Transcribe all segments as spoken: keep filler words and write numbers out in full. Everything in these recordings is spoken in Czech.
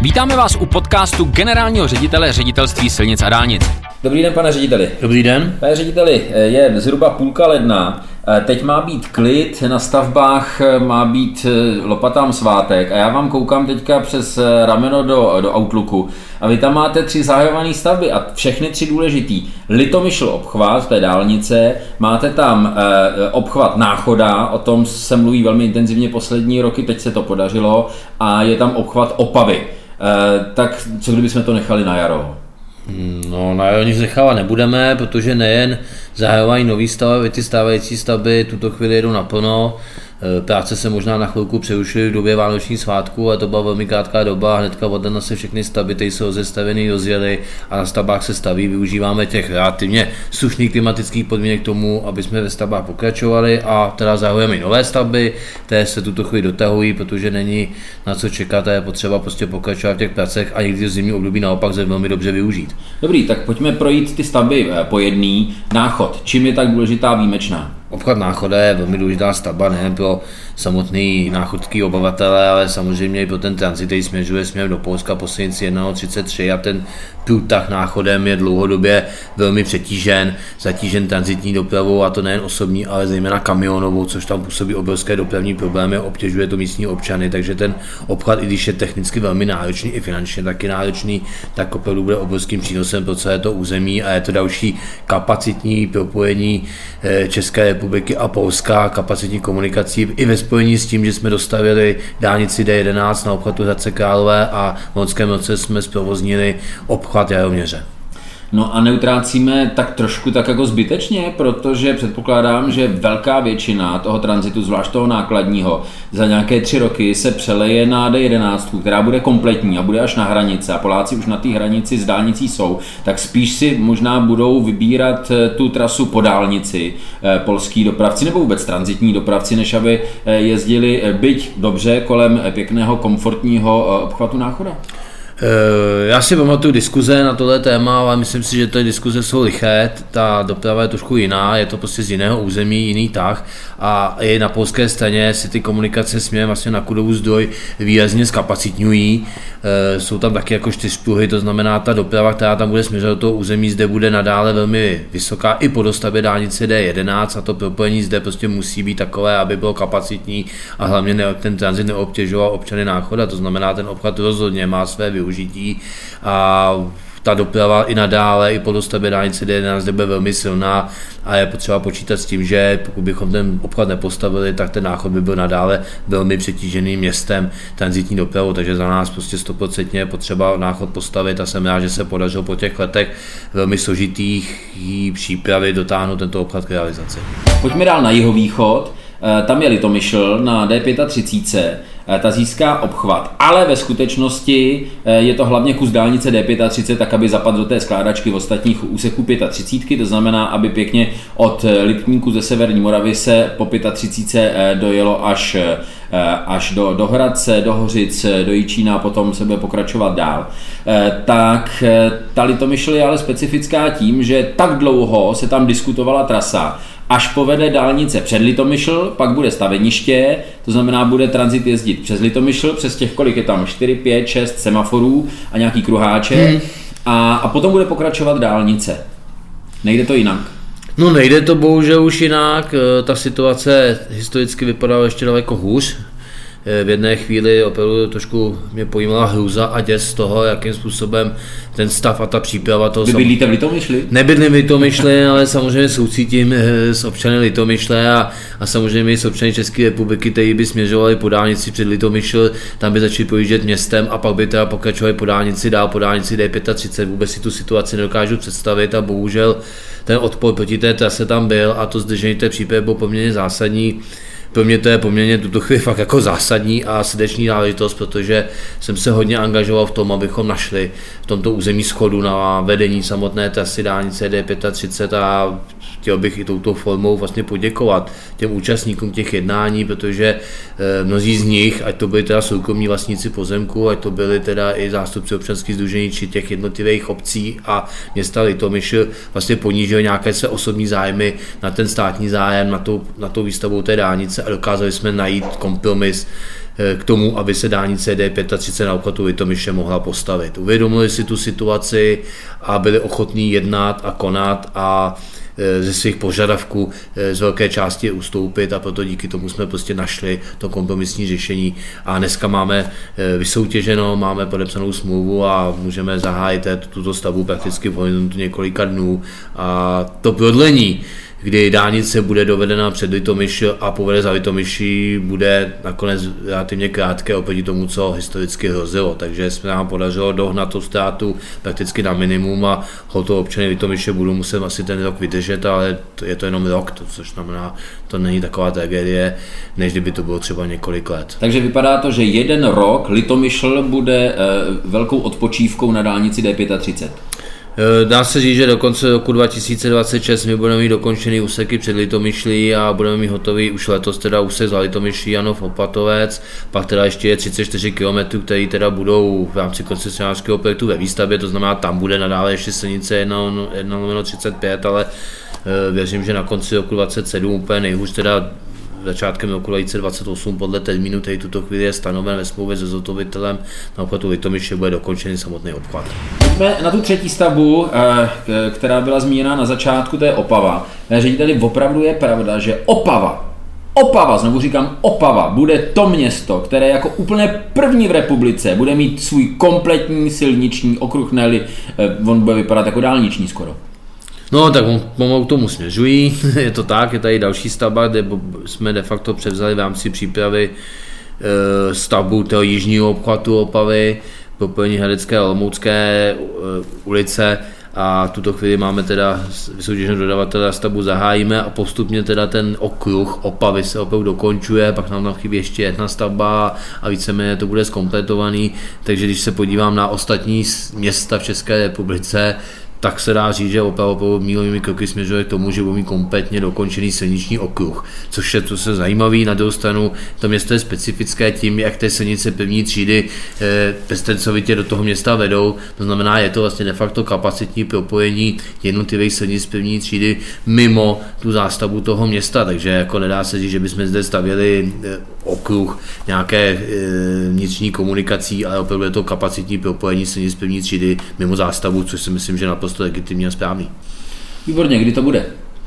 Vítáme vás u podcastu generálního ředitele Ředitelství silnic a dálnic. Dobrý den, pane řediteli. Dobrý den. Pane řediteli, je zhruba půlka ledna, teď má být klid, na stavbách má být lopatám svátek a já vám koukám teďka přes rameno do, do Outlooku a vy tam máte tři zahajované stavby a všechny tři důležitý. Litomyšl obchvat, to je dálnice, máte tam eh, obchvat Náchoda, o tom se mluví velmi intenzivně poslední roky, teď se to podařilo, a je tam obchvat Opavy. Eh, tak co kdybychom to nechali na jaro? No, na jaro nic nechávat nebudeme, protože nejen zahajovají nový stavby, ty stávající stavby tuto chvíli jedou naplno. Práce se možná na chvilku přerušily v době vánočních svátků, a to byla velmi krátká doba. Hnedka od ledna se všechny stavby, které jsou rozestavěny, rozjeli a na stavbách se staví. Využíváme těch relativně slušných klimatických podmínek k tomu, aby jsme ve stavbách pokračovali, a teda zahajujeme i nové stavby, které se tuto chvíli dotahují, protože není na co čekat a je potřeba prostě pokračovat v těch pracech a někdy v zimní období naopak se velmi dobře využít. Dobrý, tak pojďme projít ty stavby po jedný. Náchod, čím je tak důležitá výjimečná? Obchvat Náchoda je velmi důležitá stavba nejen pro samotný náchodský obyvatele, ale samozřejmě i pro ten tranzit, který směřuje směrem do Polska po silnici jedna třicet tři, a ten průtah Náchodem je dlouhodobě velmi přetížen, zatížen tranzitní dopravou, a to nejen osobní, ale zejména kamionovou, což tam působí obrovské dopravní problémy, obtěžuje to místní občany, takže ten obchvat, i když je technicky velmi náročný, i finančně taky náročný, tak opravdu bude obrovským přínosem pro celé to území, a je to další kapacitní propojení České republiky a Polska, kapacitní komunikací i ve spojení s tím, že jsme dostavili dálnici D jedenáct na obchvatu Hradce Králové a v loňském roce jsme zprovoznili obchvat Jaroměře. No a neutrácíme tak trošku tak jako zbytečně, protože předpokládám, že velká většina toho tranzitu, zvlášť toho nákladního, za nějaké tři roky se přeleje na D jedenáct, která bude kompletní a bude až na hranice, a Poláci už na té hranici s dálnicí jsou, tak spíš si možná budou vybírat tu trasu po dálnici polský dopravci nebo vůbec tranzitní dopravci, než aby jezdili byť dobře kolem pěkného komfortního obchvatu Náchoda. Já si pamatuju diskuze na tohle téma, ale myslím si, že ty diskuze jsou liché, ta doprava je trošku jiná, je to prostě z jiného území, jiný tah, a i na polské straně si ty komunikace směrem vlastně na Kudovu zdroj výrazně zkapacitňují. Jsou tam taky jako čtyřpruhy, to znamená, ta doprava, která tam bude směřovat do toho území, zde bude nadále velmi vysoká i po dostavbě dálnice D jedenáct, a to propojení zde prostě musí být takové, aby bylo kapacitní a hlavně ten tranzit neobtěžoval občany Náchoda, to znamená, ten obchvat rozhodně má své využití a ta doprava i nadále, i po dostavbě dálnice D jedenáct zde bude velmi silná, a je potřeba počítat s tím, že pokud bychom ten obchvat nepostavili, tak ten Náchod by byl nadále velmi přetíženým městem tranzitní dopravou, takže za nás prostě stoprocentně je potřeba Náchod postavit, a jsem rád, že se podařilo po těch letech velmi složitých přípravy dotáhnout tento obchvat k realizaci. Pojďme dál na jihovýchod. Tam je Litomyšl na D třicet pět, ta získá obchvat, ale ve skutečnosti je to hlavně kus dálnice D třicet pět, tak aby zapadl do té skládačky v ostatních úseků třicet pět, to znamená, aby pěkně od Lipníku ze severní Moravy se po třicet pět dojelo až, až do, do Hradce, do Hořic, do Jičína, a potom se bude pokračovat dál. Tak ta Litomyšl je ale specifická tím, že tak dlouho se tam diskutovala trasa, až povede dálnice před Litomyšl, pak bude staveniště, to znamená, bude tranzit jezdit přes Litomyšl, přes těch, kolik je tam, čtyři, pět, šest semaforů a nějaký kruháček, hmm. a, a potom bude pokračovat dálnice. Nejde to jinak? No nejde to bohužel už jinak, ta situace historicky vypadala ještě daleko hůř. V jedné chvíli opravdu trošku mě pojímala hrůza a děs z toho, jakým způsobem ten stav a ta příprava toho... Vy bydlíte v Litomyšli? Nebydlím v Litomyšli, ale samozřejmě soucítím s občany Litomyšle a, a samozřejmě i s občany České republiky, kteří by směřovali po dálnici před Litomyšl, tam by začali projíždět městem a pak by teda pokračovali po dálnici dál, po dálnici D třicet pět. Vůbec si tu situaci nedokážu představit, a bohužel ten odpor proti té trase tam byl, a to zdržení té přípravy bylo poměrně zásadní. Pro mě to je poměrně tuto chvíli fakt jako zásadní a srdeční záležitost, protože jsem se hodně angažoval v tom, abychom našli v tomto území shodu na vedení samotné trasy dálnice D třicet pět, a chtěl bych i touto formou vlastně poděkovat těm účastníkům těch jednání, protože mnozí z nich, ať to byli teda soukromí vlastníci pozemku, ať to byli teda i zástupci občanských sdružení či těch jednotlivých obcí a města Litomyšl, vlastně ponížili nějaké své osobní zájmy na ten státní zájem, na tou, na tou výstavbou té dálnice, a dokázali jsme najít kompromis k tomu, aby se dálnice D třicet pět na obchvatu Litomyše mohla postavit. Uvědomili si tu situaci a byli ochotní jednat a konat a ze svých požadavků z velké části ustoupit a proto díky tomu jsme prostě našli to kompromisní řešení a dneska máme vysoutěženo, máme podepsanou smlouvu a můžeme zahájit tuto stavbu prakticky v horizontu několika dnů a to prodlení, kdy dálnice bude dovedena před Litomyš a povede za Litomyší, bude nakonec relativně krátké oproti tomu, co historicky hrozilo. Takže se nám podařilo dohnat tu ztrátu prakticky na minimum a hotovo občany Litomyše budou muset asi ten rok vydržet, ale je to jenom rok, to, což znamená, to není taková tragédie, než kdyby to bylo třeba několik let. Takže vypadá to, že jeden rok Litomyšl bude velkou odpočívkou na dálnici D třicet pět. Dá se říct, že do konce roku dva tisíce dvacet šest my budeme mít dokončený úseky před Litomyšlí a budeme mít hotový už letos teda úsek za Litomyšlí Janov Opatovec, pak teda ještě je třicet čtyři kilometrů, které teda budou v rámci koncesionářského projektu ve výstavbě, to znamená, tam bude nadále ještě silnice jedna třicet pět, ale věřím, že na konci roku dvacet sedm úplně nejhůř teda začátkem roku dva tisíce dvacet osm podle termínu, který tuto chvíli je stanoven ve smlouvě se zhotovitelem na obchvatu Litomyše, bude dokončený samotný obchvat. Pojďme na tu třetí stavbu, která byla zmíněna na začátku, to je Opava. Řediteli, opravdu je pravda, že Opava, Opava, znovu říkám Opava, bude to město, které jako úplně první v republice bude mít svůj kompletní silniční okruh, ne-li on bude vypadat jako dálniční skoro. No tak pomalu k tomu směřují, je to tak, je tady další stavba, kde jsme de facto převzali v rámci přípravy e, stavbu toho jižního obchvatu Opavy, propojení Hradecké a Olomoucké e, ulice a tuto chvíli máme teda vysoutěženého dodavatele a stavbu zahájíme a postupně teda ten okruh Opavy se opravdu dokončuje, pak nám tam chybí ještě jedna stavba a víceméně to bude zkompletovaný, takže když se podívám na ostatní města v České republice, tak se dá říct, že opravdu mílovými kroky směřuje k tomu, že budou mít kompletně dokončený silniční okruh, což je to se zajímavý. Na druhou stranu to město je specifické tím, jak ty silnice první třídy eh, beztencovitě do toho města vedou, to znamená, je to vlastně de facto kapacitní propojení jednotlivých silnic první třídy mimo tu zástavbu toho města, takže jako nedá se říct, že bychom zde stavěli eh, okruh nějaké eh, vnitřní komunikací, ale opravdu je to kapacitní propojení silnic první třídy mimo zástavbu, což si myslím, že naprosto legitimní a správný. Výborně, kdy to bude?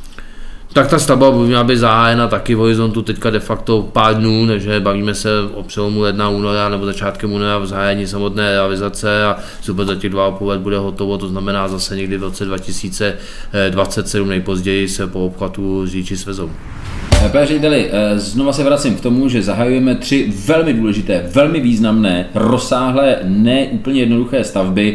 Tak ta stavba by měla být zahájena taky v horizontu teďka de facto pár dnů, takže bavíme se o přelomu ledna, února nebo začátkem února v zahájení samotné realizace a zhruba za těch dva a půl let bude hotovo, to znamená zase někdy v roce dva tisíce dvacet sedm nejpozději se po obchvatu řidiči svezou. Pane řediteli, znova se vracím k tomu, že zahajujeme tři velmi důležité, velmi významné, rozsáhlé, ne úplně jednoduché stavby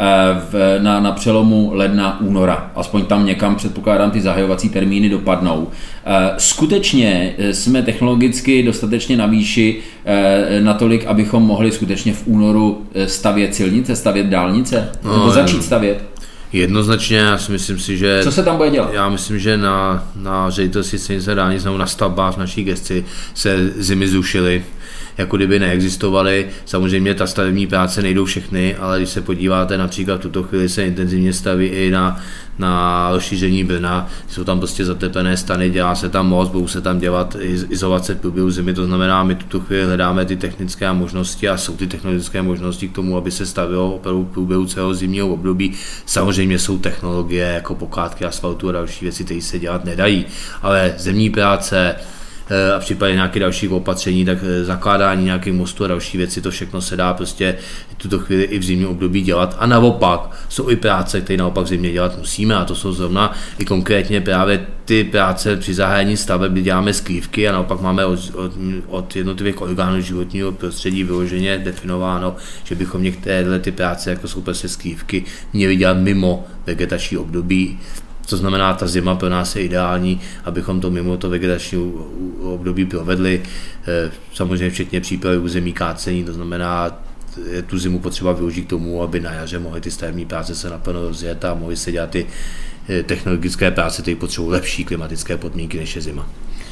v, na, na přelomu ledna, února. Aspoň tam někam předpokládám ty zahajovací termíny dopadnou. Skutečně jsme technologicky dostatečně na výši natolik, abychom mohli skutečně v únoru stavět silnice, stavět dálnice, no, nebo začít stavět? Jednoznačně, já si myslím si, že... Co se tam bude dělat? Já myslím, že na, na ředitelství silnice dálnic nebo na stavbách v naší gesci se zimy zrušily, jako kdyby neexistovaly. Samozřejmě ta stavební práce nejdou všechny, ale když se podíváte, například v tuto chvíli se intenzivně staví i na, na rozšíření Brna, jsou tam prostě zateplené stany, dělá se tam most, budou se tam dělat izolace v průběhu zimy, to znamená, my tuto chvíli hledáme ty technické možnosti a jsou ty technologické možnosti k tomu, aby se stavilo opravdu v průběhu celého zimního období. Samozřejmě jsou technologie jako pokládky asfaltu a další věci, které se dělat nedají, ale zemní práce a v případě nějakých dalších opatření, tak zakládání nějakých mostů a další věci, to všechno se dá prostě v tuto chvíli i v zimním období dělat. A naopak jsou i práce, které naopak v zimě dělat musíme, a to jsou zrovna i konkrétně právě ty práce při zahájení staveb, kdy děláme skrývky a naopak máme od, od, od jednotlivých orgánů životního prostředí vyloženě definováno, že bychom některé ty práce, jako jsou prostě skrývky, měli dělat mimo vegetační období. To znamená, ta zima pro nás je ideální, abychom to mimo to vegetační období provedli. Samozřejmě včetně přípravy území kácení, to znamená, je tu zimu potřeba využít k tomu, aby na jaře mohly ty stavební práce se naplno rozjet a mohly se dělat ty technologické práce, které potřebují lepší klimatické podmínky, než je zima.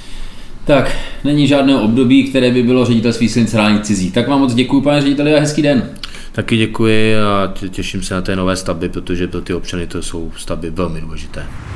Tak, není žádné období, které by bylo ředitelství silnic dálnic cizí. Tak vám moc děkuji, pane řediteli, a hezký den. Taky děkuji a těším se na té nové stavby, protože pro ty občany to jsou stavby velmi důležité.